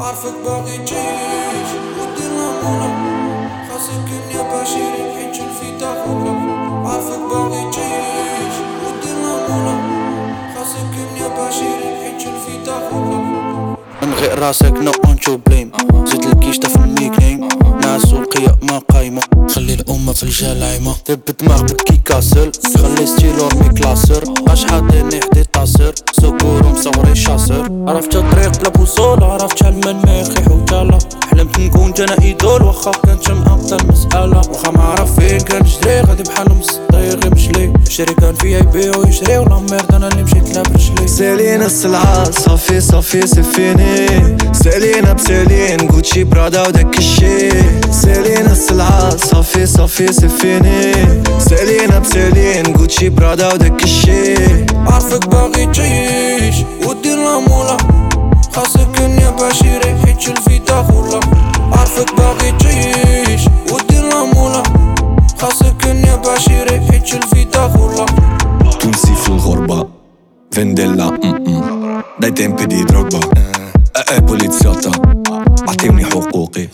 عارفك باغي تعيش ودير لامونا، خاصك يا بشير نحيج الفدا خولا. عارفك باغي تعيش ودير لامونا، خاصك يا بشير نحيج الفدا خولا. من غير راسك نو اون تو بليم، زيد الكيشتا في الميك نيم، ناس والقيامة قايمة، خلي الأمة في الجال عايمة. دب دماغ بكي كاسر، خلي ستيلو رمي كلاسر، اش حاطيني حدي طاسر، سكور ومصوري شاسر. عرفت الطريق بلا بوصول، عرفت شحال من ميخي حوتالا، حلمت نكون جانا ايدول واخا كانت مأقطة المسألة. واخا معرف فين كنجري غادي بحال مسطي غير مشلي، الشري كان في يبيعو يشري ولا ميرد انا اللي مشيت لها برجلي. سالينا السلعة صافي صافي سفيني، سالينا بسالين غوتشي برادا وداك الشي. سالينا السلعة صافي صافي سفيني، سالينا بسالين غوتشي برادا وداك الشي. عارفك باغي تعيش ودير لامولا، خاصك يا بشير حيت الفدا خولا. عارفك باغي تعيش ودير لامولا، خاصك يا بشير حيت الفدا خولا. تونسي في الغربة فنديلا داي تيمبي دي دروغبا. بوليتسياتا عطيوني حقوقي.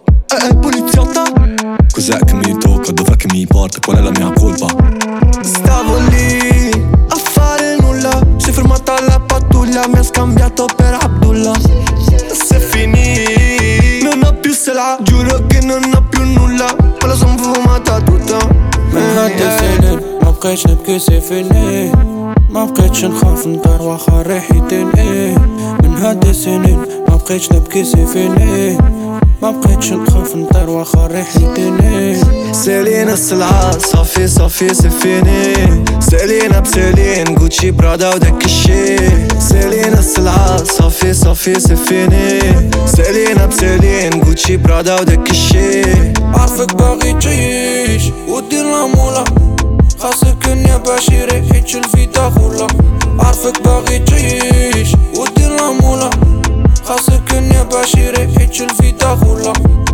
بوليتسياتا cos'è che mi tocca, dov'è che mi porta, qual è la mia colpa? Stavo lì a fare nulla, si è fermata la pattuglia, mi ha scambiato per Abdullah. Se finì non ho più سلعة, giuro che non ho più nulla, me la son fumata tutta. من هاد السنين ما بقيتش نبكي سيفيني، ما بقيتش نخاف ندار واخا ريحتين ايه. من هاد السنين ما بقيتش نبكي سيفيني، ما بقيتش نخاف ندار واخا ريحتين ايه. سالينا السلعة صافي صافي سفيني، سالينا بسالين غوتشي برادا وداك الشي. سالينا السلعة صافي صافي سفيني، سالينا بسالين غوتشي برادا وداك الشي. عارفك باغي تعيش ودير لامولا، خاصك يا بشير حيت الفدا خولا. عارفك باغي تعيش ودير لامولا، خاصك يا بشير حيت الفدا خولا.